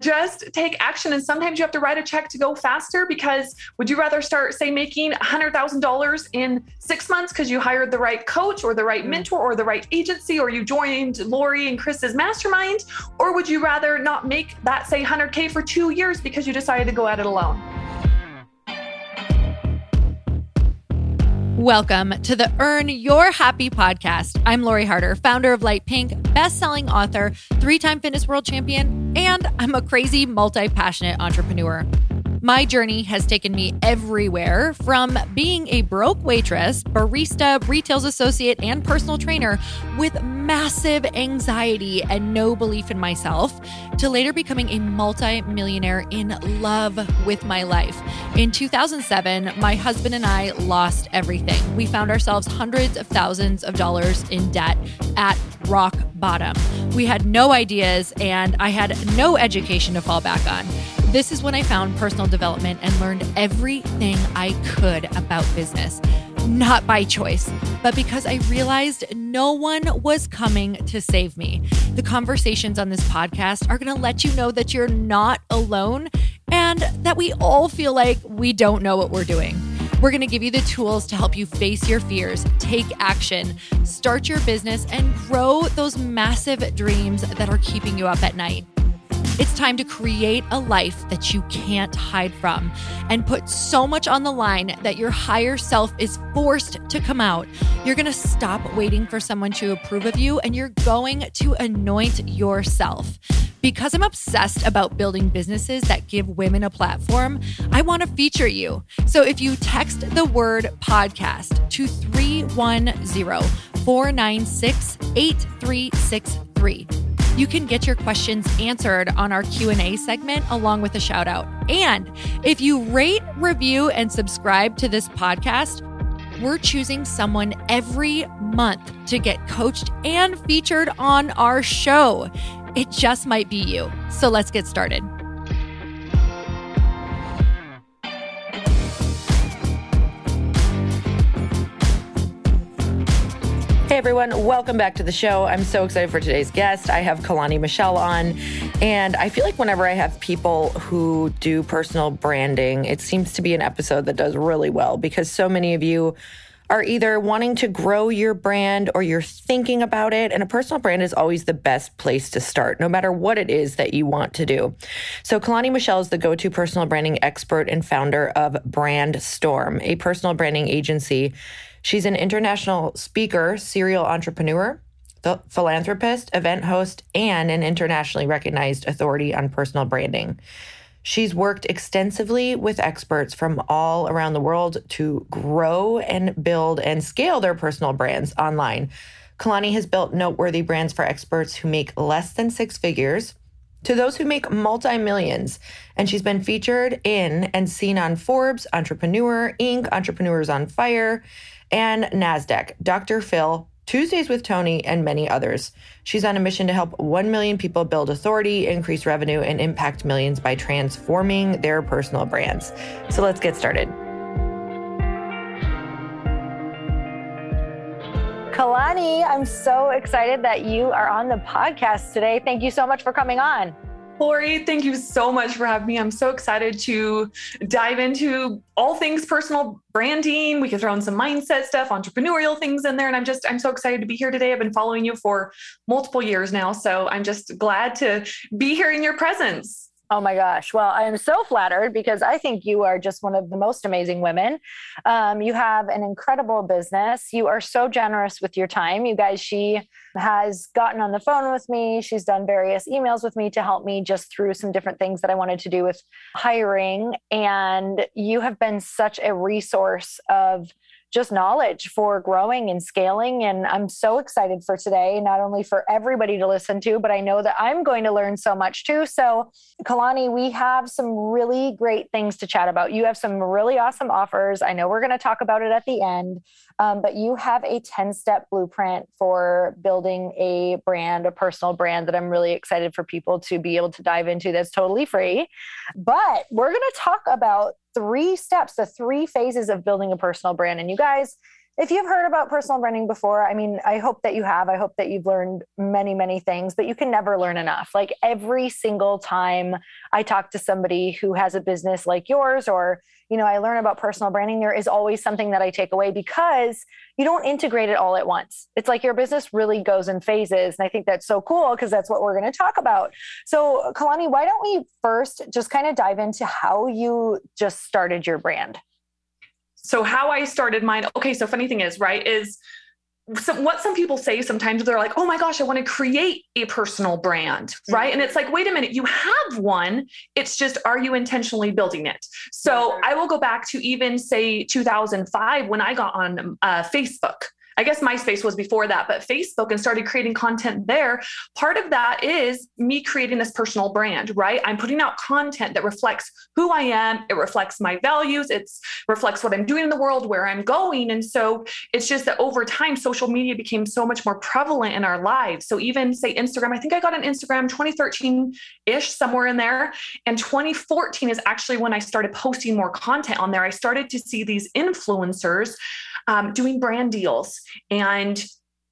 just take action. And sometimes you have to write a check to go faster, because would you rather start, say, making $100,000 in 6 months because you hired the right coach or the right mentor or the right agency, or you joined Lori and Chris's mastermind? Or would you rather not make that, say, 100K for 2 years because you decided to go at it alone? Welcome to the Earn Your Happy podcast. I'm Lori Harder, founder of Light Pink, best-selling author, 3-time fitness world champion, and I'm a crazy, multi-passionate entrepreneur. My journey has taken me everywhere, from being a broke waitress, barista, retail associate, and personal trainer with massive anxiety and no belief in myself, to later becoming a multi-millionaire in love with my life. In 2007, my husband and I lost everything. We found ourselves hundreds of thousands of dollars in debt at rock bottom. We had no ideas, and I had no education to fall back on. This is when I found personal development and learned everything I could about business. Not by choice, but because I realized no one was coming to save me. The conversations on this podcast are going to let you know that you're not alone and that we all feel like we don't know what we're doing. We're going to give you the tools to help you face your fears, take action, start your business, and grow those massive dreams that are keeping you up at night. It's time to create a life that you can't hide from and put so much on the line that your higher self is forced to come out. You're going to stop waiting for someone to approve of you, and you're going to anoint yourself. Because I'm obsessed about building businesses that give women a platform, I want to feature you. So if you text the word podcast to 310-496-8363, you can get your questions answered on our Q&A segment along with a shout out. And if you rate, review, and subscribe to this podcast, we're choosing someone every month to get coached and featured on our show. It just might be you. So let's get started. Hey everyone, welcome back to the show. I'm so excited for today's guest. I have Kalani Michelle on, and I feel like whenever I have people who do personal branding, it seems to be an episode that does really well, because so many of you are either wanting to grow your brand or you're thinking about it, and a personal brand is always the best place to start, no matter what it is that you want to do. So Kalani Michelle is the go-to personal branding expert and founder of Brandstorm, a personal branding agency. She's an international speaker, serial entrepreneur, philanthropist, event host, and an internationally recognized authority on personal branding. She's worked extensively with experts from all around the world to grow and build and scale their personal brands online. Kalani has built noteworthy brands for experts who make less than 6 figures to those who make multi-millions. And she's been featured in and seen on Forbes, Entrepreneur, Inc., Entrepreneurs on Fire, and NASDAQ, Dr. Phil, Tuesdays with Tony, and many others. She's on a mission to help 1 million people build authority, increase revenue, and impact millions by transforming their personal brands. So let's get started. Kalani, I'm so excited that you are on the podcast today. Thank you so much for coming on. Lori, thank you so much for having me. I'm so excited to dive into all things personal branding. We can throw in some mindset stuff, entrepreneurial things in there. And I'm so excited to be here today. I've been following you for multiple years now. So I'm just glad to be here in your presence. Oh my gosh. Well, I am so flattered because I think you are just one of the most amazing women. You have an incredible business. You are so generous with your time. You guys, she has gotten on the phone with me. She's done various emails with me to help me just through some different things that I wanted to do with hiring. And you have been such a resource of just knowledge for growing and scaling. And I'm so excited for today, not only for everybody to listen to, but I know that I'm going to learn so much too. So Kalani, we have some really great things to chat about. You have some really awesome offers. I know we're going to talk about it at the end, but you have a 10-step blueprint for building a brand, a personal brand that I'm really excited for people to be able to dive into that's totally free. But we're going to talk about 3 steps, the 3 phases of building a personal brand. And you guys, if you've heard about personal branding before, I mean, I hope that you have. I hope that you've learned many, many things, but you can never learn enough. Like every single time I talk to somebody who has a business like yours, or, I learn about personal branding, there is always something that I take away because you don't integrate it all at once. It's like your business really goes in phases. And I think that's so cool because that's what we're going to talk about. So Kalani, why don't we first just kind of dive into how you just started your brand? So how I started mine. Okay. So funny thing is, right, is what some people say sometimes they're like, oh my gosh, I want to create a personal brand, right? And it's like, wait a minute, you have one. It's just, are you intentionally building it? So I will go back to even say 2005 when I got on Facebook. I guess MySpace was before that, but Facebook, and started creating content there. Part of that is me creating this personal brand, right? I'm putting out content that reflects who I am. It reflects my values. It reflects what I'm doing in the world, where I'm going. And so it's just that over time, social media became so much more prevalent in our lives. So even say Instagram, I think I got an Instagram 2013-ish, somewhere in there. And 2014 is actually when I started posting more content on there. I started to see these influencers doing brand deals and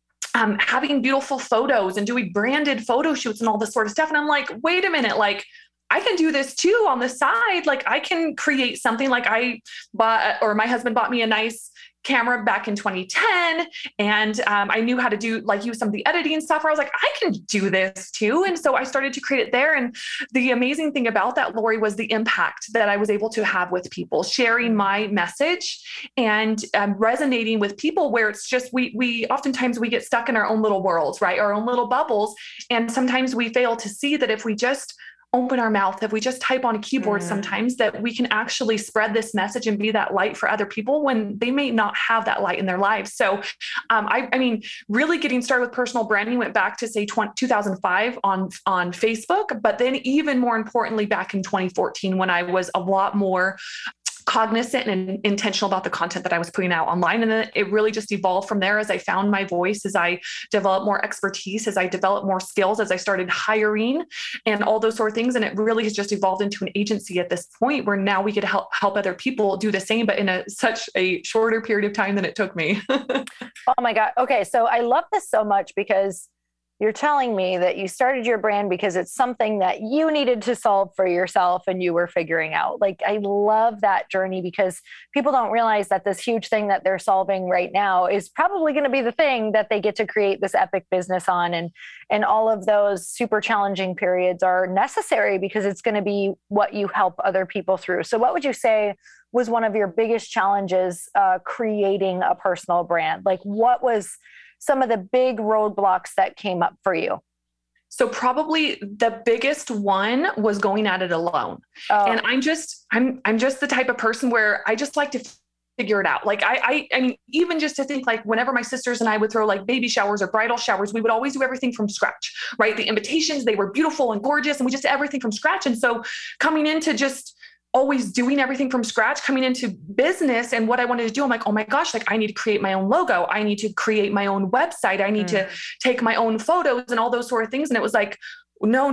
having beautiful photos and doing branded photo shoots and all this sort of stuff. And I'm like, wait a minute, like I can do this too on the side. Like I can create something. Like I bought, or my husband bought me a nice camera back in 2010. And I knew how to use some of the editing software. I was like, I can do this too. And so I started to create it there. And the amazing thing about that, Lori, was the impact that I was able to have with people, sharing my message and resonating with people, where it's just, we oftentimes we get stuck in our own little worlds, right? Our own little bubbles. And sometimes we fail to see that if we just open our mouth, if we just type on a keyboard, sometimes that we can actually spread this message and be that light for other people when they may not have that light in their lives. So, I mean, really getting started with personal branding went back to say 2005 on Facebook, but then even more importantly, back in 2014, when I was a lot more cognizant and intentional about the content that I was putting out online. And then it really just evolved from there as I found my voice, as I developed more expertise, as I developed more skills, as I started hiring and all those sort of things. And it really has just evolved into an agency at this point where now we get to help other people do the same, but in such a shorter period of time than it took me. Oh my God. Okay. So I love this so much because you're telling me that you started your brand because it's something that you needed to solve for yourself and you were figuring out. Like, I love that journey because people don't realize that this huge thing that they're solving right now is probably going to be the thing that they get to create this epic business on. And all of those super challenging periods are necessary because it's going to be what you help other people through. So what would you say was one of your biggest challenges creating a personal brand? Like, what was some of the big roadblocks that came up for you? So probably the biggest one was going at it alone. And I'm just the type of person where I just like to figure it out. Like I mean, even just to think, like whenever my sisters and I would throw like baby showers or bridal showers, we would always do everything from scratch, right? The invitations, they were beautiful and gorgeous, and we just did everything from scratch. And so coming into just always doing everything from scratch, coming into business and what I wanted to do, I'm like, oh my gosh, like I need to create my own logo. I need to create my own website. I need to take my own photos and all those sort of things. And it was like, no,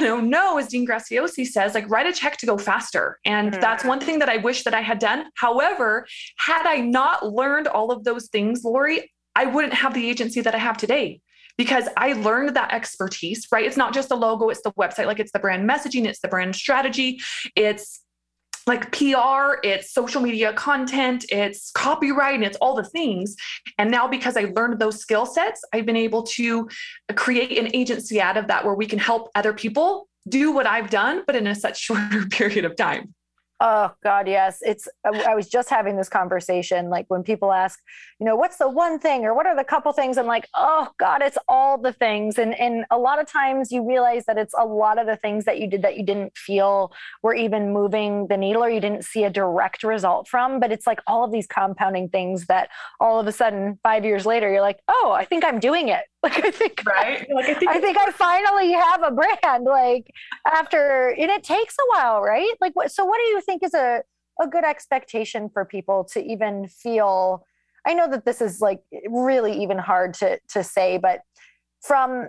as Dean Graziosi says, like write a check to go faster. And that's one thing that I wish that I had done. However, had I not learned all of those things, Lori, I wouldn't have the agency that I have today. Because I learned that expertise, right? It's not just the logo, it's the website, like it's the brand messaging, it's the brand strategy, it's like PR, it's social media content, it's copyright, and it's all the things. And now because I learned those skill sets, I've been able to create an agency out of that where we can help other people do what I've done, but in a such shorter period of time. Oh God, yes. I was just having this conversation. Like when people ask, what's the one thing or what are the couple things? I'm like, oh God, it's all the things. And a lot of times you realize that it's a lot of the things that you did that you didn't feel were even moving the needle or you didn't see a direct result from, but it's like all of these compounding things that all of a sudden 5 years later, you're like, oh, I think I'm doing it. Like, I think, right? I think I finally have a brand, like after, and it takes a while, right? Like, what do you think is a good expectation for people to even feel? I know that this is like really even hard to say, but from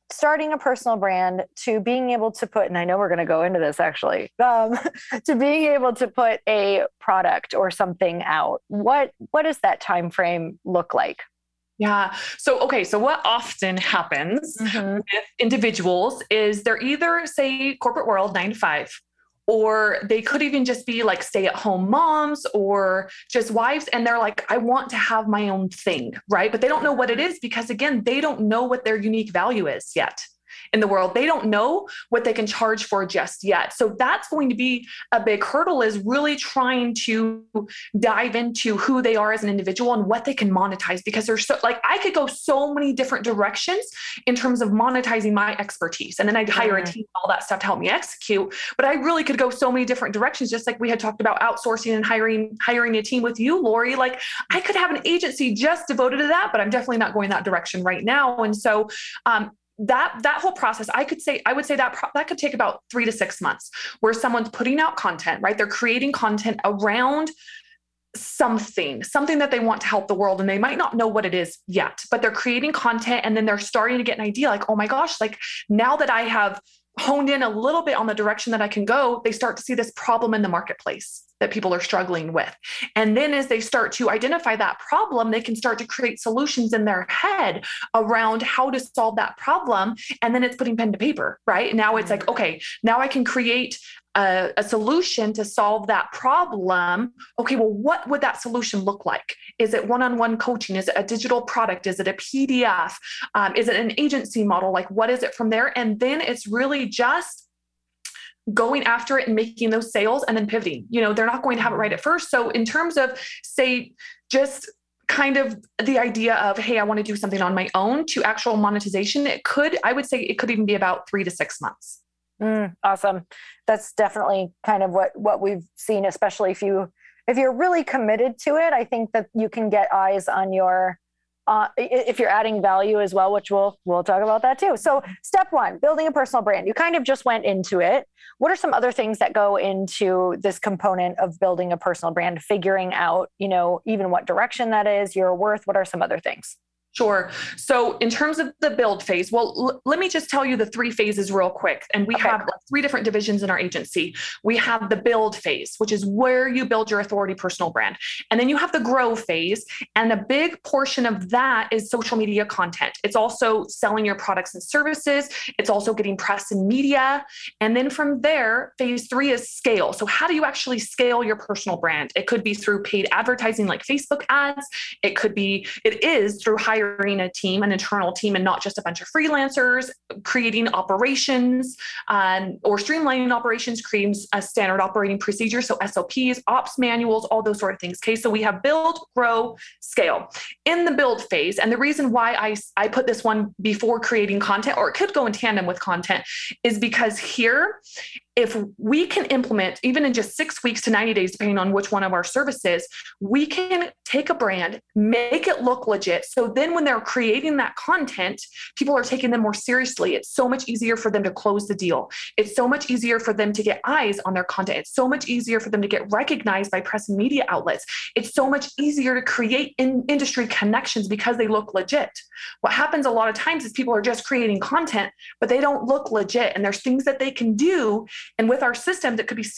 starting a personal brand to being able to put, and I know we're going to go into this actually, to being able to put a product or something out, what does that time frame look like? Yeah. So what often happens with individuals is they're either, say, corporate world, 9 to 5, or they could even just be like stay-at-home moms or just wives. And they're like, I want to have my own thing, right? But they don't know what it is because, again, they don't know what their unique value is yet in the world. They don't know what they can charge for just yet. So that's going to be a big hurdle, is really trying to dive into who they are as an individual and what they can monetize, because there's so, like, I could go so many different directions in terms of monetizing my expertise. And then I'd hire a team, all that stuff to help me execute. But I really could go so many different directions, just like we had talked about outsourcing and hiring a team with you, Lori. Like, I could have an agency just devoted to that, but I'm definitely not going that direction right now. And so, that whole process, I would say that could take about 3 to 6 months, where someone's putting out content, right? They're creating content around something that they want to help the world. And they might not know what it is yet, but they're creating content. And then they're starting to get an idea like, oh my gosh, like now that I have honed in a little bit on the direction that I can go, they start to see this problem in the marketplace that people are struggling with. And then as they start to identify that problem, they can start to create solutions in their head around how to solve that problem. And then it's putting pen to paper, right? Now it's like, okay, now I can create a solution to solve that problem. Okay, well, what would that solution look like? Is it one-on-one coaching? Is it a digital product? Is it a PDF? Is it an agency model? Like, what is it from there? And then it's really just going after it and making those sales and then pivoting. They're not going to have it right at first. So in terms of, say, just kind of the idea of, hey, I want to do something on my own, to actual monetization, I would say it could even be about 3 to 6 months. Awesome. That's definitely kind of what we've seen, especially if you're really committed to it. I think that you can get eyes on your, if you're adding value as well, which we'll talk about that too. So step 1, building a personal brand. You kind of just went into it. What are some other things that go into this component of building a personal brand, figuring out, even what direction that is, your worth? What are some other things? Sure. So in terms of the build phase, well, let me just tell you the 3 phases real quick. And we have 3 different divisions in our agency. We have the build phase, which is where you build your authority personal brand. And then you have the grow phase. And a big portion of that is social media content. It's also selling your products and services. It's also getting press and media. And then from there, phase 3 is scale. So how do you actually scale your personal brand? It could be through paid advertising like Facebook ads. It is through hiring a team, an internal team, and not just a bunch of freelancers, creating operations or streamlining operations, creating a standard operating procedure. So SOPs, ops manuals, all those sort of things. Okay. So we have build, grow, scale in the build phase. And the reason why I put this one before creating content, or it could go in tandem with content, is because here, if we can implement, even in just 6 weeks to 90 days, depending on which one of our services, we can take a brand, make it look legit. So then when they're creating that content, people are taking them more seriously. It's so much easier for them to close the deal. It's so much easier for them to get eyes on their content. It's so much easier for them to get recognized by press and media outlets. It's so much easier to create industry connections because they look legit. What happens a lot of times is people are just creating content, but they don't look legit. And there's things that they can do. And with our systems, it could be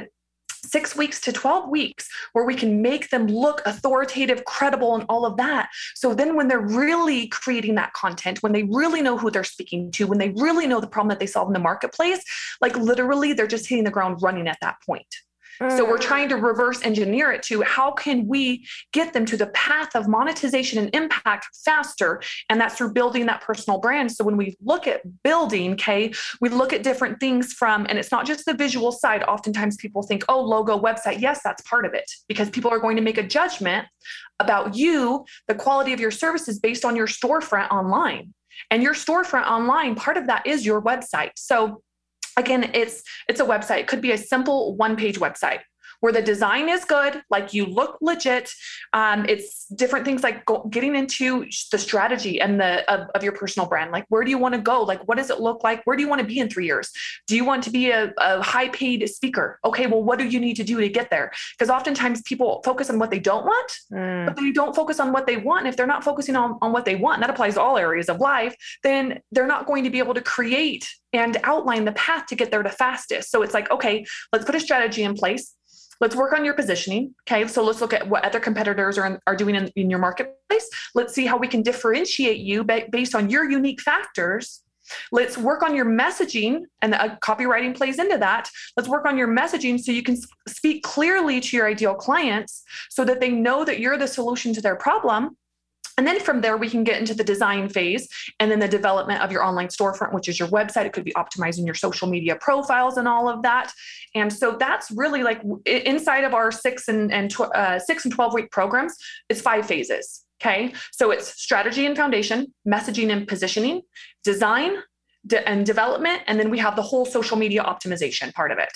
6 weeks to 12 weeks where we can make them look authoritative, credible, and all of that. So then when they're really creating that content, when they really know who they're speaking to, when they really know the problem that they solve in the marketplace, like literally they're just hitting the ground running at that point. So we're trying to reverse engineer it to how can we get them to the path of monetization and impact faster? And that's through building that personal brand. So when we look at building, we look at different things and it's not just the visual side. Oftentimes people think, oh, logo, website. Yes, that's part of it, because people are going to make a judgment about you, the quality of your services based on your storefront online. And your storefront online, part of that is your website. So again, it's a website. It could be a simple 1-page website where the design is good, like you look legit. It's different things like getting into the strategy and of your personal brand. Like, where do you want to go? Like, what does it look like? Where do you want to be in 3 years? Do you want to be a high paid speaker? Okay, well, what do you need to do to get there? Because oftentimes people focus on what they don't want, but they don't focus on what they want. And if they're not focusing on what they want, and that applies to all areas of life, then they're not going to be able to create and outline the path to get there the fastest. So it's like, okay, let's put a strategy in place. Let's work on your positioning. Okay. So let's look at what other competitors are doing in your marketplace. Let's see how we can differentiate you based on your unique factors. Let's work on your messaging, and the copywriting plays into that. Let's work on your messaging so you can speak clearly to your ideal clients so that they know that you're the solution to their problem. And then from there, we can get into the design phase and then the development of your online storefront, which is your website. It could be optimizing your social media profiles and all of that. And so that's really like inside of our 6 and 12 week programs, it's 5 phases. Okay. So it's strategy and foundation, messaging and positioning, design and development. And then we have the whole social media optimization part of it.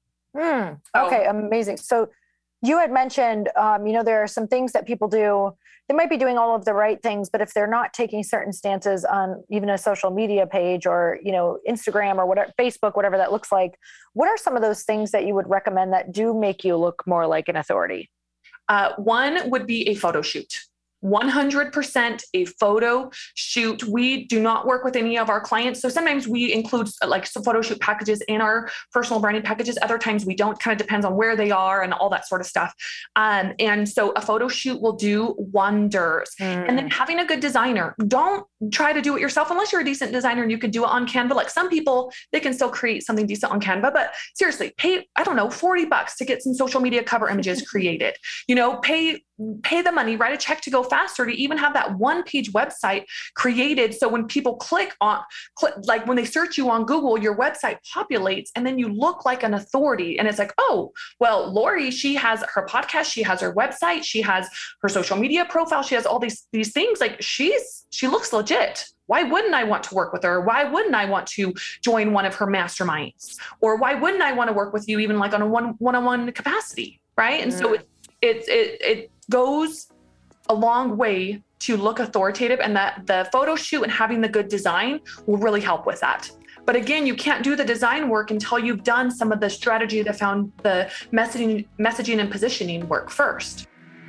Okay. Amazing. So you had mentioned, there are some things that people do. They might be doing all of the right things, but if they're not taking certain stances on even a social media page or, Instagram or whatever, Facebook, whatever that looks like, what are some of those things that you would recommend that do make you look more like an authority? One would be a photo shoot. 100% a photo shoot. We do not work with any of our clients. So sometimes we include like some photo shoot packages in our personal branding packages. Other times we don't, kind of depends on where they are and all that sort of stuff. And so a photo shoot will do wonders. And then having a good designer. Don't try to do it yourself unless you're a decent designer and you can do it on Canva. Like some people, they can still create something decent on Canva, but seriously, pay, I don't know, $40 to get some social media cover images created, pay the money, write a check to go faster to even have that 1-page website created. So when people click like when they search you on Google, your website populates and then you look like an authority. And it's like, oh, well, Lori, she has her podcast, she has her website, she has her social media profile, she has all these things. Like she looks legit. Why wouldn't I want to work with her? Why wouldn't I want to join one of her masterminds? Or why wouldn't I want to work with you even like on a one-on-one capacity? Right. And so it goes a long way to look authoritative, and that the photo shoot and having the good design will really help with that. But again, you can't do the design work until you've done some of the strategy that found the messaging and positioning work first.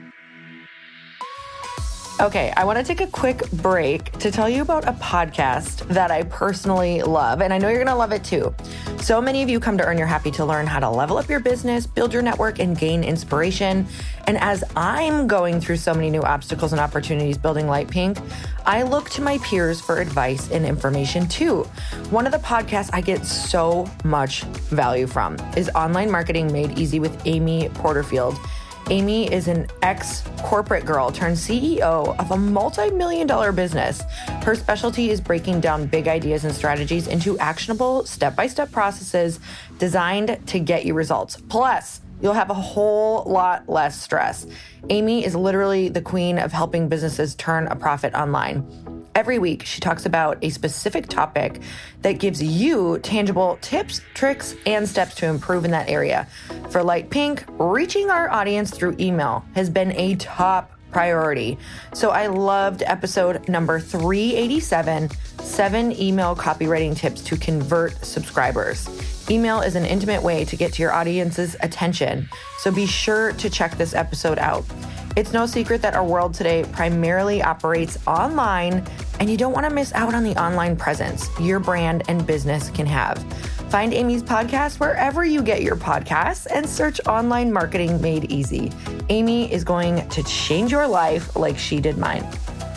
Okay, I want to take a quick break to tell you about a podcast that I personally love, and I know you're going to love it too. So many of you come to Earn Your Happy to learn how to level up your business, build your network, and gain inspiration. And as I'm going through so many new obstacles and opportunities building Light Pink, I look to my peers for advice and information too. One of the podcasts I get so much value from is Online Marketing Made Easy with Amy Porterfield. Amy is an ex-corporate girl turned CEO of a multi-million-dollar business. Her specialty is breaking down big ideas and strategies into actionable step-by-step processes designed to get you results. Plus, you'll have a whole lot less stress. Amy is literally the queen of helping businesses turn a profit online. Every week, she talks about a specific topic that gives you tangible tips, tricks, and steps to improve in that area. For Light Pink, reaching our audience through email has been a top priority. So I loved episode number 387, 7 email copywriting tips to convert subscribers. Email is an intimate way to get to your audience's attention, so be sure to check this episode out. It's no secret that our world today primarily operates online, and you don't want to miss out on the online presence your brand and business can have. Find Amy's podcast wherever you get your podcasts and search Online Marketing Made Easy. Amy is going to change your life like she did mine.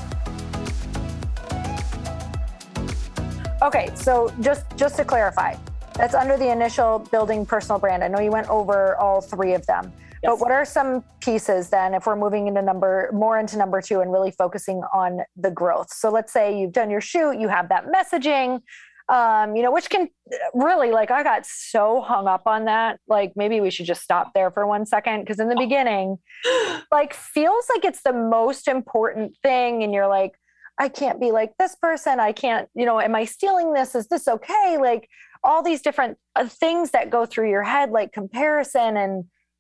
Okay, so just to clarify, that's under the initial building personal brand. I know you went over all 3 of them. Yes. But what are some pieces then if we're moving into more into number 2 and really focusing on the growth? So let's say you've done your shoot, you have that messaging, which can really, like, I got so hung up on that. Like, maybe we should just stop there for 1 second. Cause in the beginning, like, feels like it's the most important thing. And you're like, I can't be like this person. I can't, am I stealing this? Is this okay? Like all these different things that go through your head, like comparison. And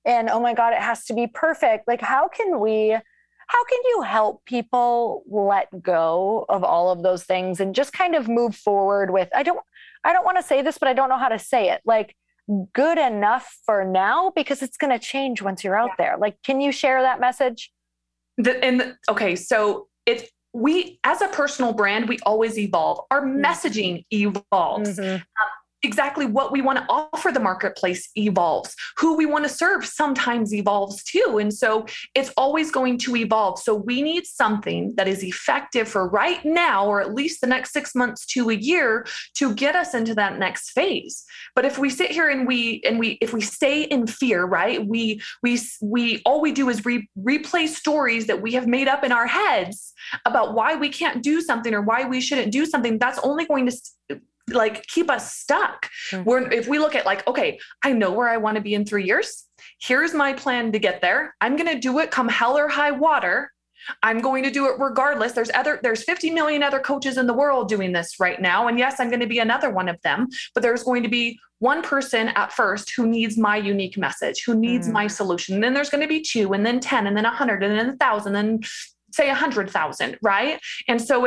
and oh my God, it has to be perfect. Like, how can you help people let go of all of those things and just kind of move forward with, I don't want to say this, but I don't know how to say it. Like, good enough for now, because it's going to change once you're out there. Like, can you share that message? Okay. So we, as a personal brand, we always evolve. Our messaging evolves. Exactly what we want to offer the marketplace evolves. Who we want to serve sometimes evolves too. And so it's always going to evolve. So we need something that is effective for right now, or at least the next 6 months to a year, to get us into that next phase. But if we sit here and if we stay in fear, right? We all we do is replay stories that we have made up in our heads about why we can't do something or why we shouldn't do something. That's only going to keep us stuck. If we look at okay, I know where I want to be in 3 years. Here's my plan to get there. I'm going to do it come hell or high water. I'm going to do it regardless. There's 50 million other coaches in the world doing this right now. And yes, I'm going to be another one of them, but there's going to be one person at first who needs my unique message, who needs my solution. And then there's going to be 2, and then 10, and then 100, and then 1,000, and say 100,000. Right. And so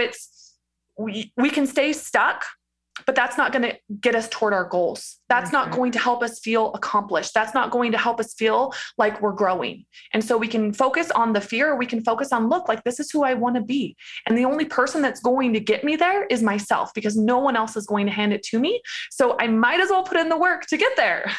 we can stay stuck, but that's not going to get us toward our goals. That's not going to help us feel accomplished. That's not going to help us feel like we're growing. And so we can focus on the fear, or we can focus on, this is who I want to be. And the only person that's going to get me there is myself, because no one else is going to hand it to me. So I might as well put in the work to get there.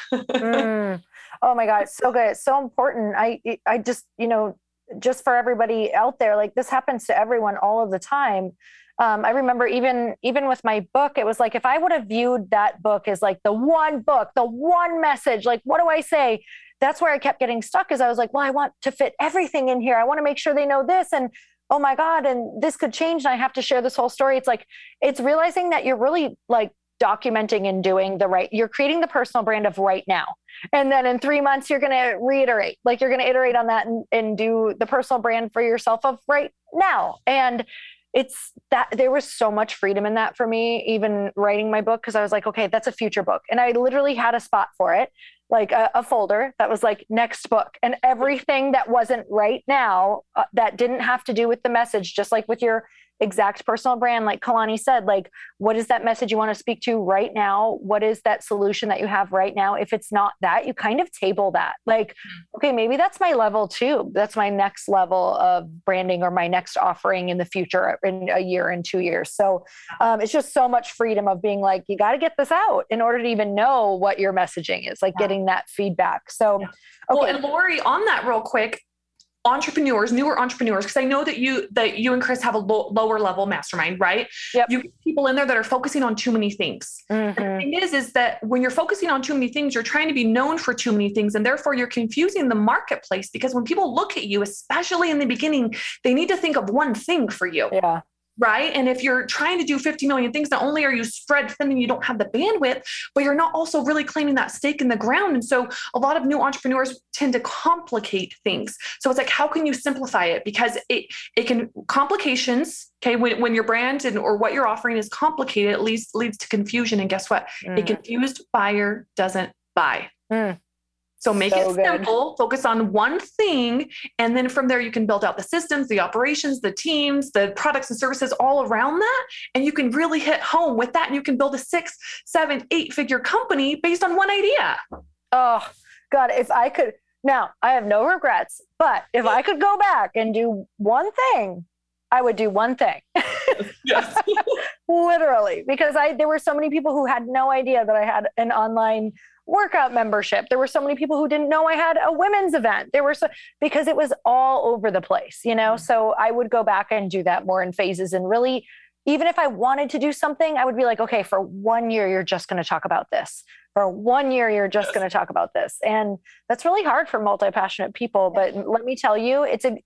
Oh my God. It's so good. It's so important. I just, just for everybody out there, this happens to everyone all of the time. I remember even with my book, it was like, if I would have viewed that book as the one book, the one message, what do I say? That's where I kept getting stuck, is I was like, well, I want to fit everything in here. I want to make sure they know this, and oh my God, and this could change, and I have to share this whole story. It's realizing that you're really documenting and doing you're creating the personal brand of right now. And then in 3 months, you're going to reiterate, you're going to iterate on that and do the personal brand for yourself of right now. And it's that there was so much freedom in that for me, even writing my book, because I was like, okay, that's a future book. And I literally had a spot for it, a folder that was next book, and everything that wasn't right now, that didn't have to do with the message, just like with your exact personal brand, like Kalani said, what is that message you want to speak to right now? What is that solution that you have right now? If it's not that, you kind of table that, okay, maybe that's my level 2. That's my next level of branding, or my next offering in the future, in a year, in 2 years. So it's just so much freedom of being you got to get this out in order to even know what your messaging is, getting that feedback. So, okay. Well, and Lori, on that real quick, newer entrepreneurs, because I know that you and Chris have a lower level mastermind, right? Yep. You get people in there that are focusing on too many things. The thing is that when you're focusing on too many things, you're trying to be known for too many things. And therefore you're confusing the marketplace, because when people look at you, especially in the beginning, they need to think of one thing for you. Yeah. Right. And if you're trying to do 50 million things, not only are you spread thin and you don't have the bandwidth, but you're not also really claiming that stake in the ground. And so a lot of new entrepreneurs tend to complicate things. So it's how can you simplify it? Because it can complications. Okay. When your brand or what you're offering is complicated, at least leads to confusion. And guess what? A confused buyer doesn't buy. So make it simple, focus on one thing. And then from there, you can build out the systems, the operations, the teams, the products and services all around that. And you can really hit home with that. And you can build a 6, 7, 8-figure company based on one idea. Oh God, if I could, now I have no regrets, but if I could go back and do one thing, I would do one thing. Yes. Literally, because there were so many people who had no idea that I had an online workout membership. There were so many people who didn't know I had a women's event. Because it was all over the place, So I would go back and do that more in phases, and really, even if I wanted to do something, I would be okay, for 1 year, you're just going to talk about this. For 1 year, you're just going to talk about this. And that's really hard for multi-passionate people. But let me tell you,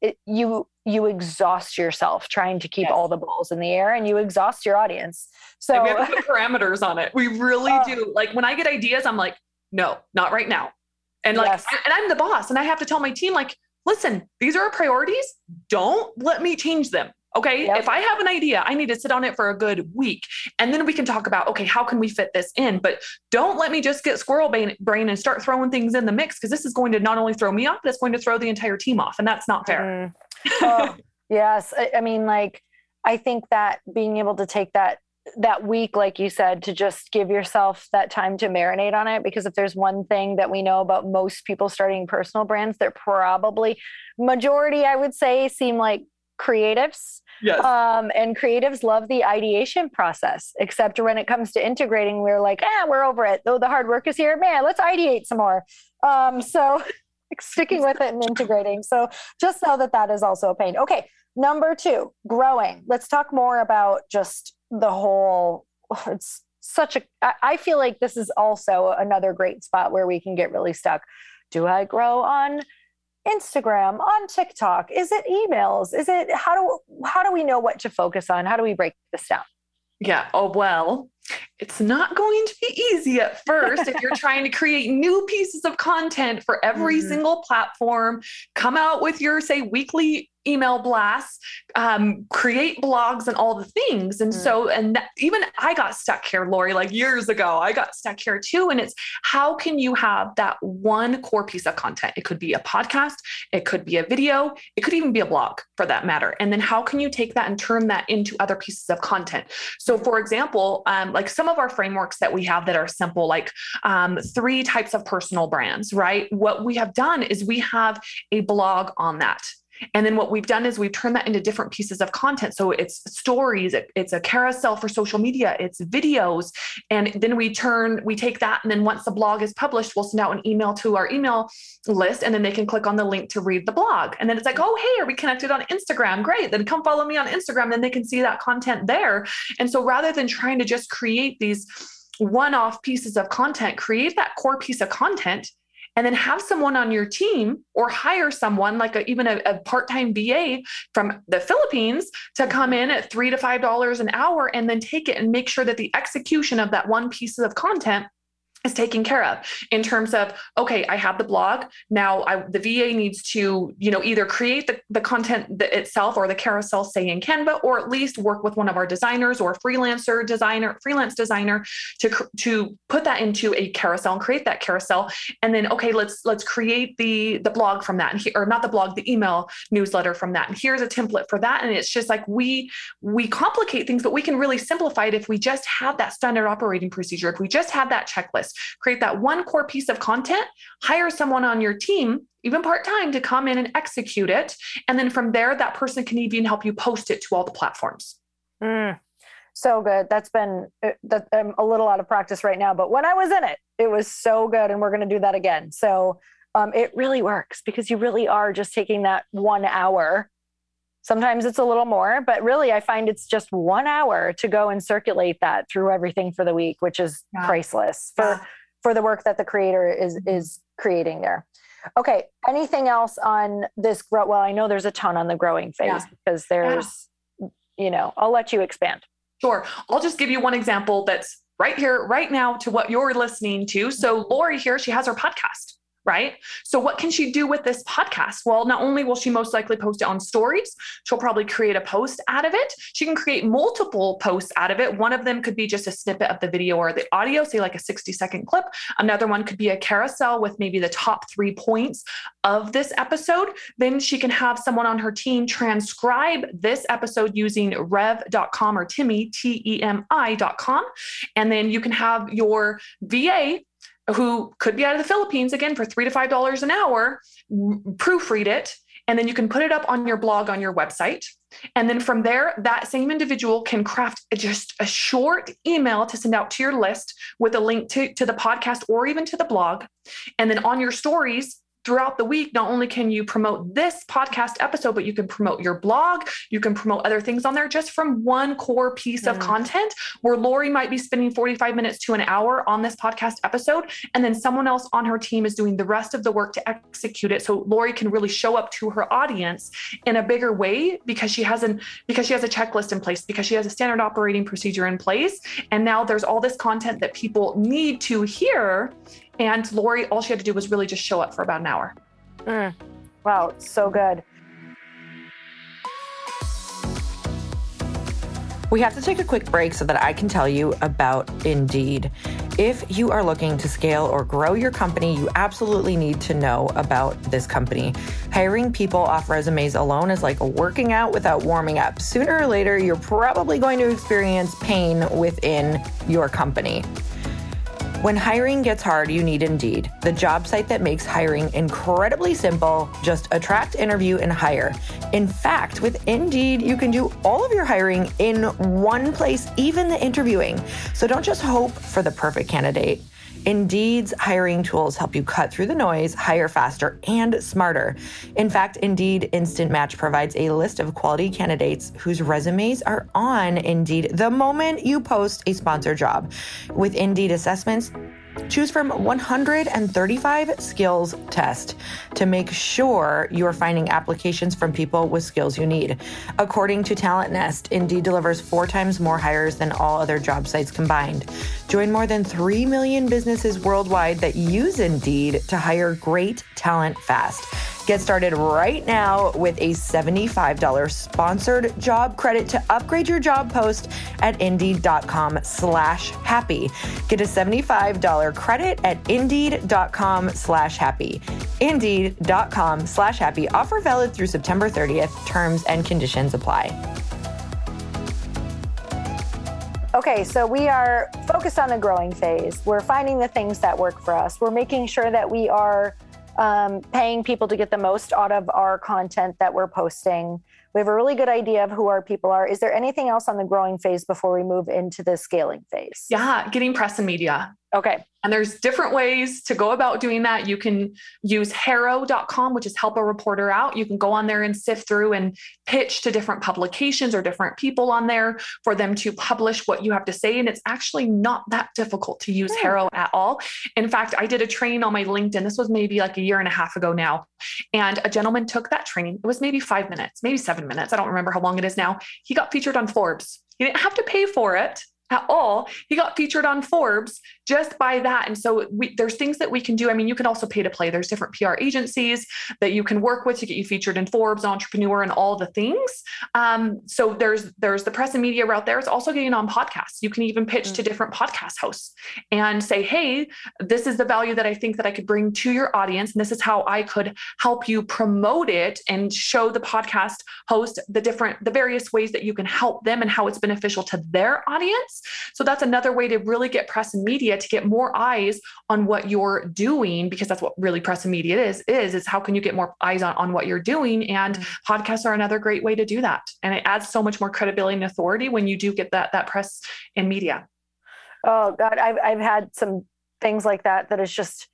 you exhaust yourself trying to keep all the balls in the air, and you exhaust your audience. So we have to put parameters on it. We really do. When I get ideas, I'm no, not right now. And and I'm the boss, and I have to tell my team, listen, these are our priorities. Don't let me change them. Okay. Yep. If I have an idea, I need to sit on it for a good week. And then we can talk about, okay, how can we fit this in? But don't let me just get squirrel brain and start throwing things in the mix, because this is going to not only throw me off, but it's going to throw the entire team off. And that's not fair. Oh, yes. I mean, like, I think that being able to take that week, like you said, to just give yourself that time to marinate on it. Because if there's one thing that we know about most people starting personal brands, they're probably majority, I would say, seem like creatives. Yes. And creatives love the ideation process, except when it comes to integrating, we're like, we're over it. Though the hard work is here, man, let's ideate some more. So sticking with it and integrating. So just know that is also a pain. Okay. Number 2, growing. Let's talk more about just the whole, it's such I feel like this is also another great spot where we can get really stuck. Do I grow on Instagram, on TikTok? Is it emails? Is it, how do we know what to focus on? How do we break this down? Yeah. Oh, well, it's not going to be easy at first if you're trying to create new pieces of content for every single platform, come out with your, say, weekly email blasts, create blogs and all the things. And so, even I got stuck here, Lori, like years ago, I got stuck here too. And it's, how can you have that one core piece of content? It could be a podcast, it could be a video, it could even be a blog for that matter. And then how can you take that and turn that into other pieces of content? So for example, like some of our frameworks that we have that are simple, like 3 types of personal brands, right? What we have done is we have a blog on that. And then what we've done is we've turned that into different pieces of content. So it's stories, it's a carousel for social media, it's videos. And then we take that. And then once the blog is published, we'll send out an email to our email list, and then they can click on the link to read the blog. And then it's like, oh, hey, are we connected on Instagram? Great. Then come follow me on Instagram. Then they can see that content there. And so rather than trying to just create these one-off pieces of content, create that core piece of content, and then have someone on your team or hire someone like even a part-time VA from the Philippines to come in at $3 to $5 an hour, and then take it and make sure that the execution of that one piece of content is taken care of in terms of, okay, I have the blog. Now the VA needs to, either create the content itself or the carousel, say in Canva, or at least work with one of our designers or freelance designer to put that into a carousel and create that carousel. And then, okay, let's create the blog from that, or not the blog, the email newsletter from that. And here's a template for that. And it's just like, we complicate things, but we can really simplify it if we just have that standard operating procedure. If we just have that checklist, create that one core piece of content, hire someone on your team, even part-time, to come in and execute it. And then from there, that person can even help you post it to all the platforms. So good. I'm a little out of practice right now, but when I was in it, it was so good. And we're going to do that again. So it really works, because you really are just taking that 1 hour. Sometimes it's a little more, but really I find it's just 1 hour to go and circulate that through everything for the week, which is priceless for the work that the creator is creating there. Okay. Anything else on this grow? Well, I know there's a ton on the growing phase because there's, I'll let you expand. Sure. I'll just give you one example that's right here, right now, to what you're listening to. So Lori here, she has her podcast. Right? So what can she do with this podcast? Well, not only will she most likely post it on stories, she'll probably create a post out of it. She can create multiple posts out of it. One of them could be just a snippet of the video or the audio, say like a 60-second clip. Another one could be a carousel with maybe the top 3 points of this episode. Then she can have someone on her team transcribe this episode using rev.com or Timmy, TEMI.com. And then you can have your VA, who could be out of the Philippines, again, for $3 to $5 an hour, proofread it, and then you can put it up on your blog, on your website. And then from there, that same individual can craft just a short email to send out to your list with a link to the podcast or even to the blog. And then on your stories throughout the week, not only can you promote this podcast episode, but you can promote your blog, you can promote other things on there just from one core piece of content, where Lori might be spending 45 minutes to an hour on this podcast episode. And then someone else on her team is doing the rest of the work to execute it. So Lori can really show up to her audience in a bigger way because she has a checklist in place, because she has a standard operating procedure in place. And now there's all this content that people need to hear. And Lori, all she had to do was really just show up for about an hour. Wow, so good. We have to take a quick break so that I can tell you about Indeed. If you are looking to scale or grow your company, you absolutely need to know about this company. Hiring people off resumes alone is like working out without warming up. Sooner or later, you're probably going to experience pain within your company. When hiring gets hard, you need Indeed, the job site that makes hiring incredibly simple. Just attract, interview, and hire. In fact, with Indeed, you can do all of your hiring in one place, even the interviewing. So don't just hope for the perfect candidate. Indeed's hiring tools help you cut through the noise, hire faster and smarter. In fact, Indeed Instant Match provides a list of quality candidates whose resumes are on Indeed the moment you post a sponsored job. With Indeed assessments, choose from 135 skills tests to make sure you're finding applications from people with skills you need. According to Talent Nest, Indeed delivers 4 times more hires than all other job sites combined. Join more than 3 million businesses worldwide that use Indeed to hire great talent fast. Get started right now with a $75 sponsored job credit to upgrade your job post at Indeed.com/happy. Get a $75 credit at Indeed.com/happy. Indeed.com/happy. Offer valid through September 30th. Terms and conditions apply. Okay, so we are focused on the growing phase. We're finding the things that work for us. We're making sure that we are paying people to get the most out of our content that we're posting. We have a really good idea of who our people are. Is there anything else on the growing phase before we move into the scaling phase? Yeah, getting press and media. Okay. And there's different ways to go about doing that. You can use Haro.com, which is help a reporter out. You can go on there and sift through and pitch to different publications or different people on there for them to publish what you have to say. And it's actually not that difficult to use Haro at all. In fact, I did a training on my LinkedIn. This was maybe like a year and a half ago now. And a gentleman took that training. It was maybe 5 minutes, maybe 7 minutes. I don't remember how long it is now. He got featured on Forbes. He didn't have to pay for it at all. He got featured on Forbes just by that. And so there's things that we can do. I mean, you can also pay to play. There's different PR agencies that you can work with to get you featured in Forbes, Entrepreneur, and all the things. So there's the press and media route there. It's also getting on podcasts. You can even pitch to different podcast hosts and say, hey, this is the value that I think that I could bring to your audience. And this is how I could help you promote it and show the podcast host the various ways that you can help them and how it's beneficial to their audience. So that's another way to really get press and media to get more eyes on what you're doing, because that's what really press and media is how can you get more eyes on what you're doing? And podcasts are another great way to do that. And it adds so much more credibility and authority when you do get that press and media. Oh God, I've had some things like that is just,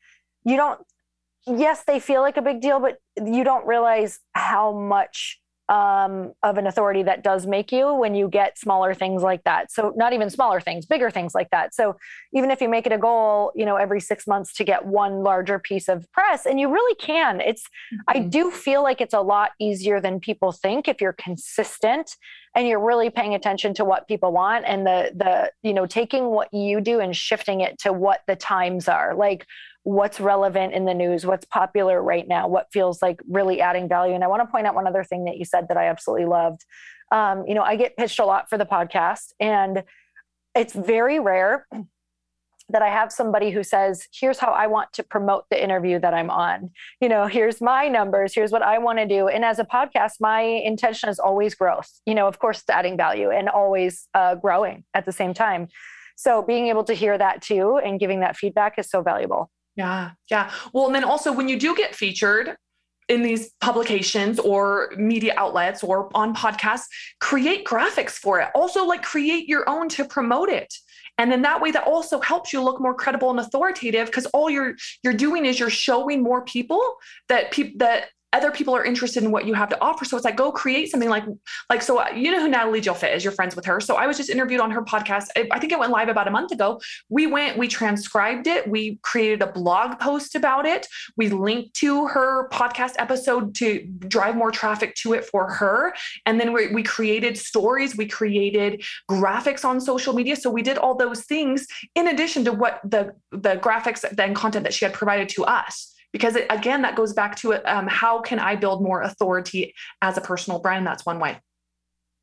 yes, they feel like a big deal, but you don't realize how much of an authority that does make you when you get smaller things like that. So not even smaller things, bigger things like that. So even if you make it a goal, every 6 months to get one larger piece of press, and you really can, I do feel like it's a lot easier than people think if you're consistent and you're really paying attention to what people want and taking what you do and shifting it to what the times are. Like, what's relevant in the news, what's popular right now, what feels like really adding value. And I want to point out one other thing that you said that I absolutely loved. I get pitched a lot for the podcast, and it's very rare that I have somebody who says, here's how I want to promote the interview that I'm on. Here's my numbers, here's what I want to do. And as a podcast, my intention is always growth, of course, it's adding value and always growing at the same time. So being able to hear that too and giving that feedback is so valuable. Yeah. Well, and then also when you do get featured in these publications or media outlets or on podcasts, create graphics for it. Also, create your own to promote it. And then that way that also helps you look more credible and authoritative, because all you're doing is you're showing more people that other people are interested in what you have to offer. So it's go create something so you know who Natalie Jill Fit is, you're friends with her. So I was just interviewed on her podcast. I think it went live about a month ago. We transcribed it. We created a blog post about it. We linked to her podcast episode to drive more traffic to it for her. And then we created stories. We created graphics on social media. So we did all those things in addition to what the graphics and content that she had provided to us. Because again, that goes back to how can I build more authority as a personal brand? That's one way.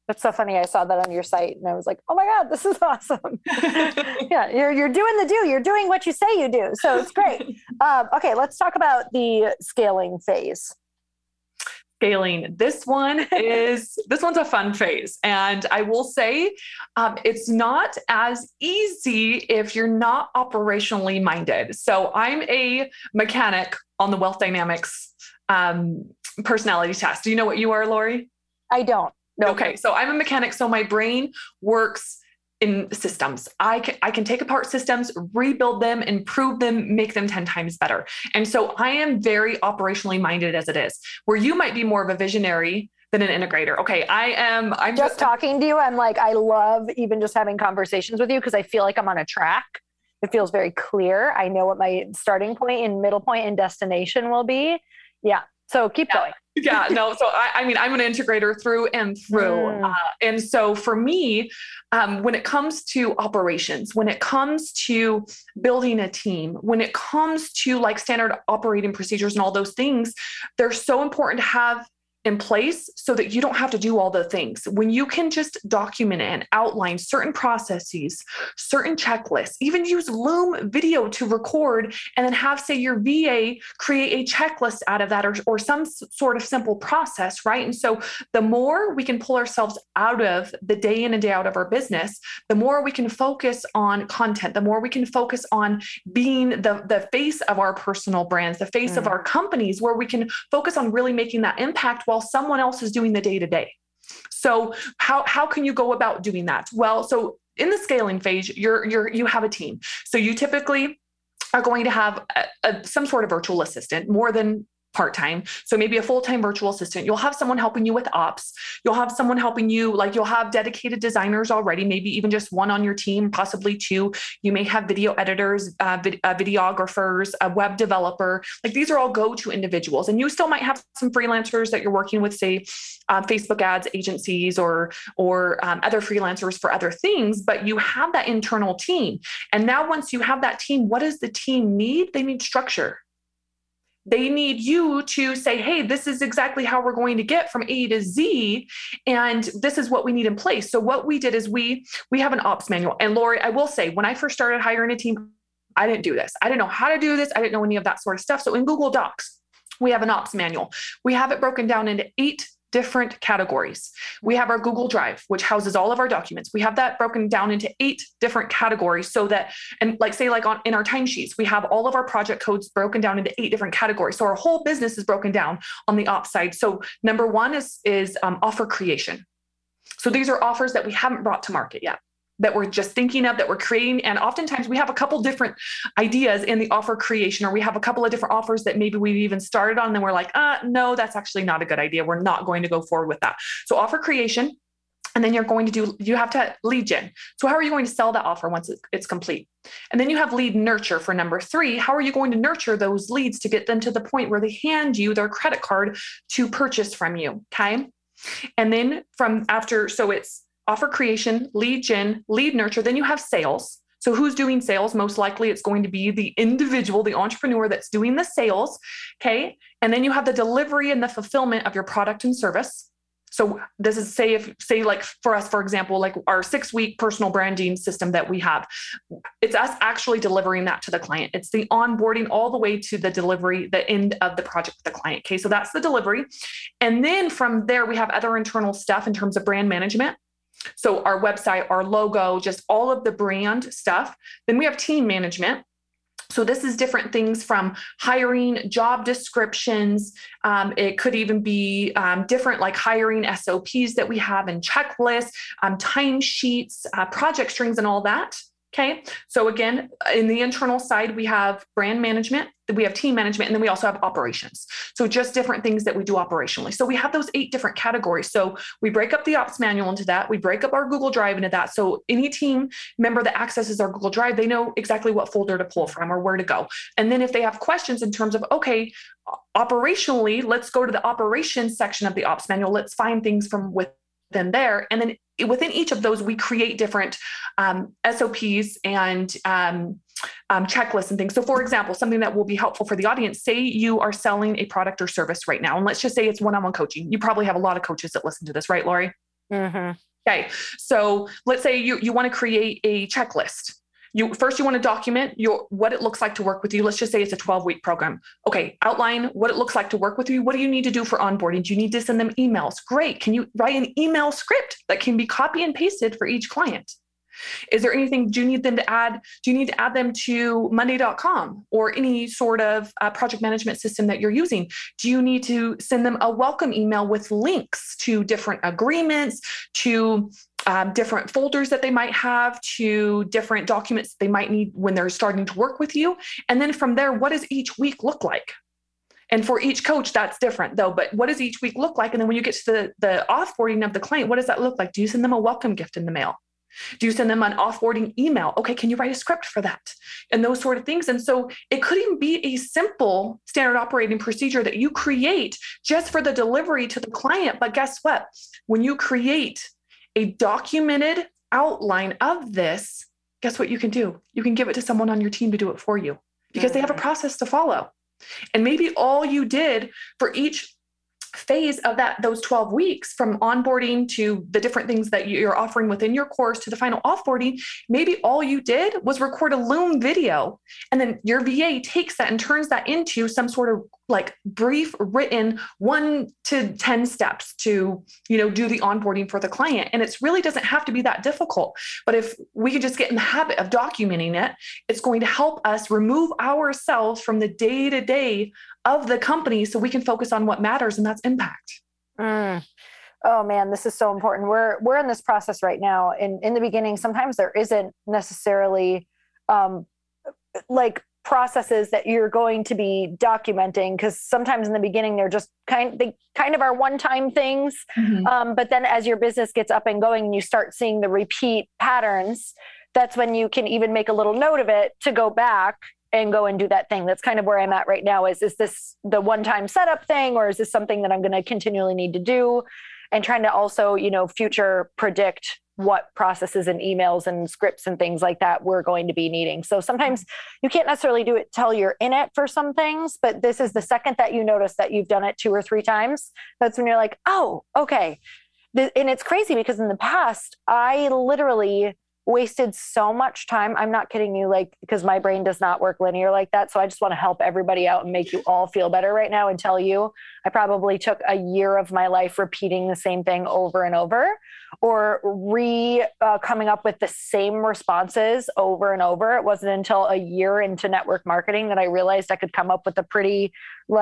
That's so funny. I saw that on your site and I was like, oh my God, this is awesome. Yeah, you're doing the do. You're doing what you say you do. So it's great. Okay, let's talk about the scaling phase. Scaling. This one's a fun phase. And I will say it's not as easy if you're not operationally minded. So I'm a mechanic on the Wealth Dynamics personality test. Do you know what you are, Lori? I don't. No. Okay. So I'm a mechanic. So my brain works in systems. I can take apart systems, rebuild them, improve them, make them 10 times better. And so I am very operationally minded as it is, where you might be more of a visionary than an integrator. Okay. I'm just talking to you. I'm like, I love even just having conversations with you because I feel like I'm on a track. It feels very clear. I know what my starting point and middle point and destination will be. Yeah. So keep going. Yeah, no. So I mean, I'm an integrator through and through. And so for me, when it comes to operations, when it comes to building a team, when it comes to like standard operating procedures and all those things, they're so important to have in place so that you don't have to do all the things. When you can just document and outline certain processes, certain checklists, even use Loom video to record and then have, say, your VA create a checklist out of that or some sort of simple process, right? And so the more we can pull ourselves out of the day in and day out of our business, the more we can focus on content, the more we can focus on being the face of our personal brands, the face of our companies, where we can focus on really making that impact while someone else is doing the day-to-day. So how can you go about doing that? Well, so in the scaling phase, you have a team. So you typically are going to have some sort of virtual assistant, more than part-time. So maybe a full-time virtual assistant. You'll have someone helping you with ops. You'll have someone helping you, like you'll have dedicated designers already, maybe even just one on your team, possibly two. You may have video editors, videographers, a web developer. Like these are all go-to individuals. And you still might have some freelancers that you're working with, say, Facebook ads agencies or other freelancers for other things, but you have that internal team. And now once you have that team, what does the team need? They need structure. They need you to say, hey, this is exactly how we're going to get from A to Z. And this is what we need in place. So what we did is we have an ops manual. And Lori, I will say, when I first started hiring a team, I didn't do this. I didn't know how to do this. I didn't know any of that sort of stuff. So in Google Docs, we have an ops manual. We have it broken down into 8 different categories. We have our Google Drive, which houses all of our documents. We have that broken down into 8 different categories so that, and like say like in our timesheets, we have all of our project codes broken down into 8 different categories. So our whole business is broken down on the ops side. So number 1 is offer creation. So these are offers that we haven't brought to market yet, that we're just thinking of, that we're creating. And oftentimes we have a couple different ideas in the offer creation, or we have a couple of different offers that maybe we've even started on. And then we're like, no, that's actually not a good idea. We're not going to go forward with that. So offer creation. And then you have to lead gen. So how are you going to sell that offer once it's complete? And then you have lead nurture for number 3. How are you going to nurture those leads to get them to the point where they hand you their credit card to purchase from you? Okay. And then so it's offer creation, lead gen, lead nurture. Then you have sales. So who's doing sales? Most likely it's going to be the individual, the entrepreneur that's doing the sales. Okay. And then you have the delivery and the fulfillment of your product and service. So this is say like for us, for example, like our 6-week personal branding system that we have, it's us actually delivering that to the client. It's the onboarding all the way to the delivery, the end of the project with the client. Okay. So that's the delivery. And then from there, we have other internal stuff in terms of brand management. So our website, our logo, just all of the brand stuff. Then we have team management. So this is different things from hiring, job descriptions. It could even be different like hiring SOPs that we have and checklists, timesheets, project strings and all that. Okay. So again, in the internal side, we have brand management, we have team management, and then we also have operations. So just different things that we do operationally. So we have those 8 different categories. So we break up the ops manual into that. We break up our Google Drive into that. So any team member that accesses our Google Drive, they know exactly what folder to pull from or where to go. And then if they have questions in terms of, okay, operationally, let's go to the operations section of the ops manual. Let's find things from within there. And then within each of those, we create different SOPs and checklists and things. So for example, something that will be helpful for the audience, say you are selling a product or service right now, and let's just say it's one-on-one coaching. You probably have a lot of coaches that listen to this, right, Lori? Mm-hmm. Okay. So let's say you want to create a checklist. You want to document what it looks like to work with you. Let's just say it's a 12-week program. Okay. Outline what it looks like to work with you. What do you need to do for onboarding? Do you need to send them emails? Great. Can you write an email script that can be copy and pasted for each client? Is there anything, do you need to add them to monday.com or any sort of project management system that you're using? Do you need to send them a welcome email with links to different agreements, to different folders that they might have, to different documents they might need when they're starting to work with you? And then from there, what does each week look like? And for each coach, that's different though. But what does each week look like? And then when you get to the offboarding of the client, what does that look like? Do you send them a welcome gift in the mail? Do you send them an offboarding email? Okay, can you write a script for that? And those sort of things. And so it could even be a simple standard operating procedure that you create just for the delivery to the client. But guess what? When you create a documented outline of this, guess what you can do? You can give it to someone on your team to do it for you because they have a process to follow. And maybe all you did for each phase of those 12 weeks, from onboarding to the different things that you're offering within your course to the final offboarding, maybe all you did was record a Loom video, and then your VA takes that and turns that into some sort of like brief written 1 to 10 steps to, do the onboarding for the client. And it really doesn't have to be that difficult, but if we could just get in the habit of documenting it, it's going to help us remove ourselves from the day-to-day of the company so we can focus on what matters, and that's impact. Oh man, this is so important. We're in this process right now. And in the beginning, sometimes there isn't necessarily like processes that you're going to be documenting, because sometimes in the beginning they're just kind of are one-time things. But then as your business gets up and going and you start seeing the repeat patterns, that's when you can even make a little note of it to go back and go and do that thing. That's kind of where I'm at right now. Is this the one-time setup thing, or is this something that I'm going to continually need to do? And trying to also, future predict what processes and emails and scripts and things like that we're going to be needing. So sometimes you can't necessarily do it till you're in it for some things, but this is the second that you notice that you've done it 2 or 3 times. That's when you're like, oh, okay. And it's crazy because in the past, I literally wasted so much time. I'm not kidding you, because my brain does not work linear like that. So I just want to help everybody out and make you all feel better right now and tell you, I probably took a year of my life repeating the same thing over and over, or coming up with the same responses over and over. It wasn't until a year into network marketing that I realized I could come up with a pretty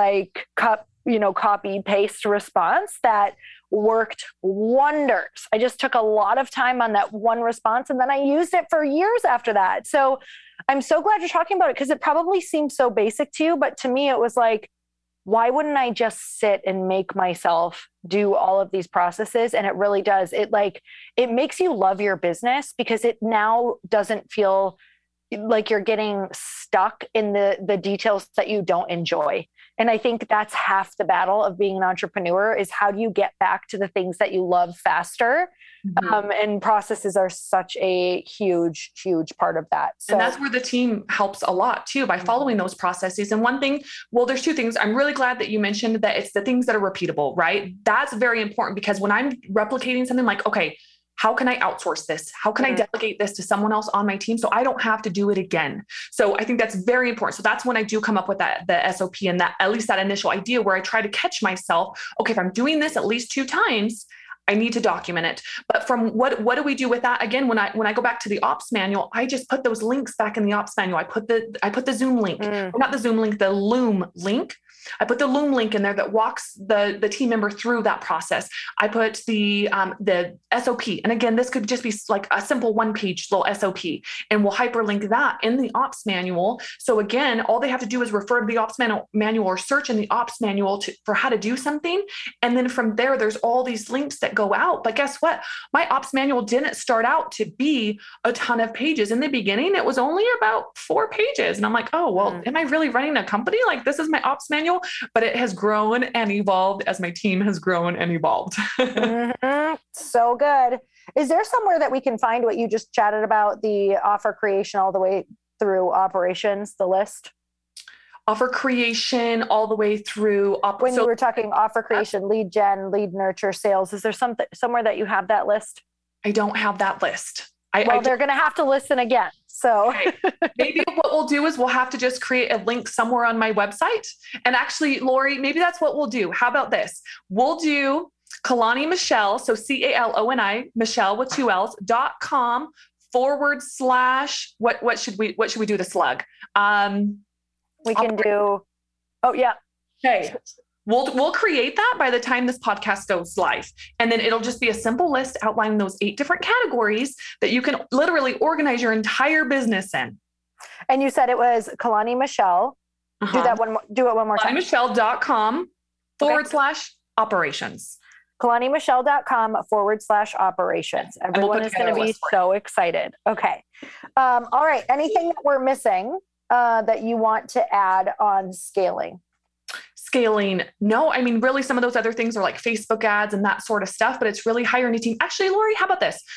copy paste response that worked wonders. I just took a lot of time on that one response, and then I used it for years after that. So I'm so glad you're talking about it, because it probably seems so basic to you, but to me it was like, why wouldn't I just sit and make myself do all of these processes? And it really does. It makes you love your business, because it now doesn't feel like you're getting stuck in the details that you don't enjoy. And I think that's half the battle of being an entrepreneur, is how do you get back to the things that you love faster? And processes are such a huge, huge part of that. So, and that's where the team helps a lot too, by following those processes. And one thing, there's 2 things. I'm really glad that you mentioned that it's the things that are repeatable, right? That's very important, because when I'm replicating something like, okay, how can I outsource this? How can I delegate this to someone else on my team so I don't have to do it again? So I think that's very important. So that's when I do come up with the SOP and that, at least that initial idea, where I try to catch myself. Okay, if I'm doing this at least 2 times, I need to document it. But from what do we do with that? Again, when I go back to the ops manual, I just put those links back in the ops manual. I put the Zoom link, not the Zoom link, the Loom link. I put the Loom link in there that walks the team member through that process. I put the SOP. And again, this could just be like a simple 1-page little SOP, and we'll hyperlink that in the ops manual. So again, all they have to do is refer to the ops manual or search in the ops manual for how to do something. And then from there, there's all these links that go out. But guess what? My ops manual didn't start out to be a ton of pages. In the beginning, it was only about 4 pages. And I'm like, oh, well, am I really running a company? Like, this is my ops manual. But it has grown and evolved as my team has grown and evolved. So good. Is there somewhere that we can find what you just chatted about, the offer creation all the way through operations, the list? Offer creation all the way through. When you were talking offer creation, lead gen, lead nurture, sales, is there somewhere that you have that list? I don't have that list. They're going to have to listen again. So maybe what we'll do is we'll have to just create a link somewhere on my website. And actually, Lori, maybe that's what we'll do. How about this? We'll do Kalani Michelle. So CALONI Michelle with 2 L's .com / what should we do the slug? We can do, Okay. We'll create that by the time this podcast goes live. And then it'll just be a simple list outlining those 8 different categories that you can literally organize your entire business in. And you said it was Kalani Michelle. Do it one more time. KalaniMichelle.com / operations. KalaniMichelle.com / operations. Everyone is going to be so excited. Okay. All right. Anything that we're missing that you want to add on scaling? Scaling. No, I mean, really some of those other things are like Facebook ads and that sort of stuff, but it's really hiring a team. Actually, Lori, how about this?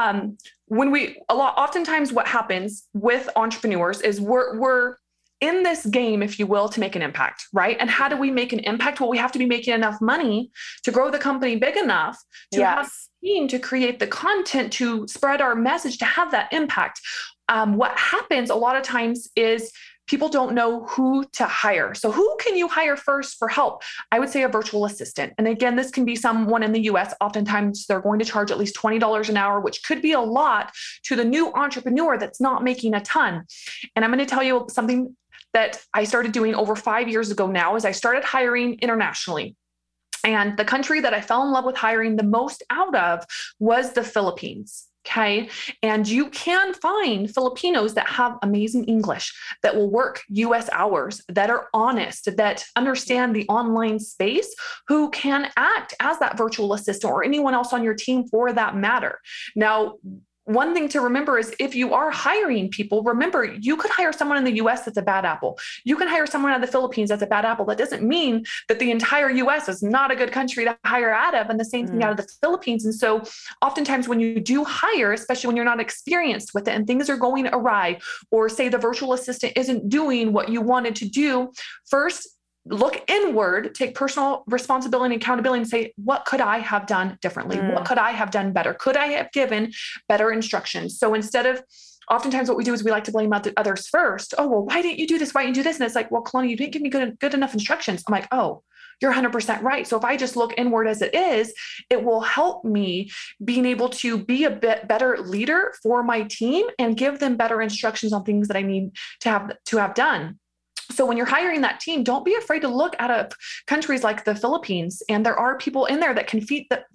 Oftentimes what happens with entrepreneurs is we're in this game, if you will, to make an impact, right? And how do we make an impact? Well, we have to be making enough money to grow the company big enough to have a team to create the content, to spread our message, to have that impact. What happens a lot of times is people don't know who to hire. So who can you hire first for help? I would say a virtual assistant. And again, this can be someone in the US. Oftentimes they're going to charge at least $20 an hour, which could be a lot to the new entrepreneur that's not making a ton. And I'm going to tell you something that I started doing over 5 years ago now is I started hiring internationally. And the country that I fell in love with hiring the most out of was the Philippines. Okay. And you can find Filipinos that have amazing English, that will work US hours, that are honest, that understand the online space, who can act as that virtual assistant or anyone else on your team for that matter. Now, one thing to remember is if you are hiring people, remember, you could hire someone in the US that's a bad apple. You can hire someone out of the Philippines that's a bad apple. That doesn't mean that the entire US is not a good country to hire out of, and the same thing out of the Philippines. And so oftentimes when you do hire, especially when you're not experienced with it and things are going awry, or say the virtual assistant isn't doing what you wanted to do, first, look inward, take personal responsibility and accountability and say, what could I have done differently? What could I have done better? Could I have given better instructions? So instead of, oftentimes what we do is we like to blame others first. Oh, well, why didn't you do this? Why didn't you do this? And it's like, well, Kalani, you didn't give me good enough instructions. I'm like, oh, you're 100% right. So if I just look inward as it is, it will help me being able to be a bit better leader for my team and give them better instructions on things that I need to have done. So when you're hiring that team, don't be afraid to look at countries like the Philippines. And there are people in there that can fit the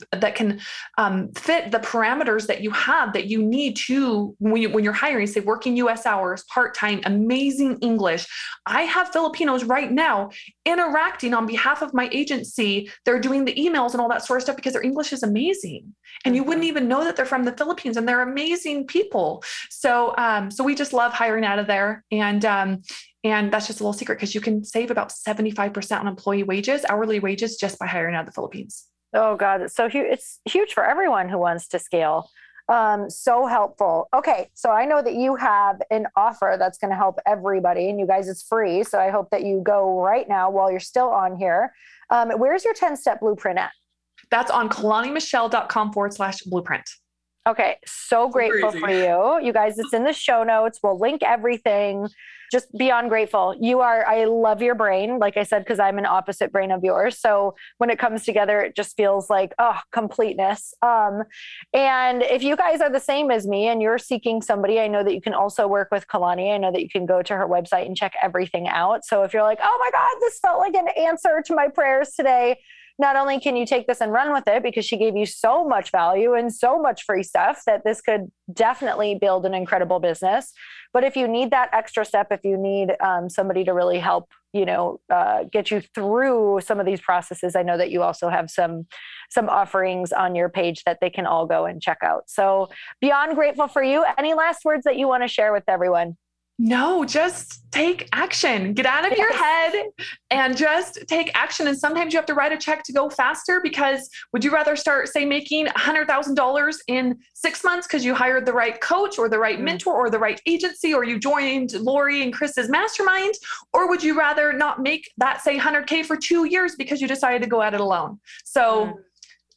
parameters that you have, that you need to, when you're hiring, say working US hours, part-time, amazing English. I have Filipinos right now interacting on behalf of my agency. They're doing the emails and all that sort of stuff because their English is amazing. And you wouldn't even know that they're from the Philippines, and they're amazing people. So we just love hiring out of there. And that's just a little secret, because you can save about 75% on employee wages, hourly wages, just by hiring out of the Philippines. Oh God, it's so huge. It's huge for everyone who wants to scale. So helpful. Okay. So I know that you have an offer that's going to help everybody, and you guys, it's free. So I hope that you go right now while you're still on here. Where's your 10-step blueprint at? That's on KalaniMichelle.com / blueprint. Okay. So grateful for you. You guys, it's in the show notes. We'll link everything. Just beyond grateful. I love your brain, like I said, because I'm an opposite brain of yours. So when it comes together, it just feels like, completeness. And if you guys are the same as me and you're seeking somebody, I know that you can also work with Kalani. I know that you can go to her website and check everything out. So if you're like, oh my God, this felt like an answer to my prayers today, not only can you take this and run with it, because she gave you so much value and so much free stuff that this could definitely build an incredible business. But if you need that extra step, if you need somebody to really help, get you through some of these processes, I know that you also have some offerings on your page that they can all go and check out. So beyond grateful for you. Any last words that you want to share with everyone? No, just take action. Get out of your head and just take action. And sometimes you have to write a check to go faster, because would you rather start, say, making $100,000 in 6 months because you hired the right coach or the right mentor or the right agency, or you joined Lori and Chris's mastermind? Or would you rather not make that, say, $100K for 2 years because you decided to go at it alone? So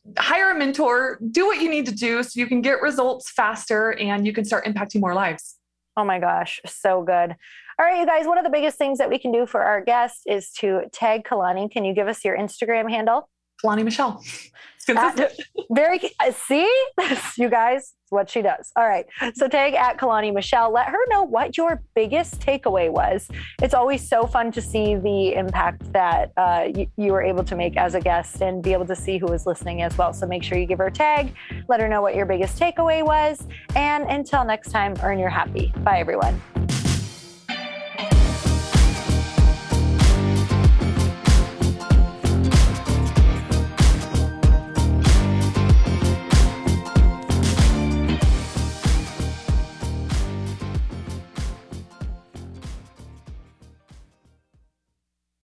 hire a mentor, do what you need to do so you can get results faster and you can start impacting more lives. Oh my gosh, so good. All right, you guys, one of the biggest things that we can do for our guests is to tag Kalani. Can you give us your Instagram handle? Kalani Michelle. It's consistent. See, you guys, it's what she does. All right. So tag at Kalani Michelle. Let her know what your biggest takeaway was. It's always so fun to see the impact that you were able to make as a guest and be able to see who is listening as well. So make sure you give her a tag. Let her know what your biggest takeaway was. And until next time, earn your happy. Bye, everyone.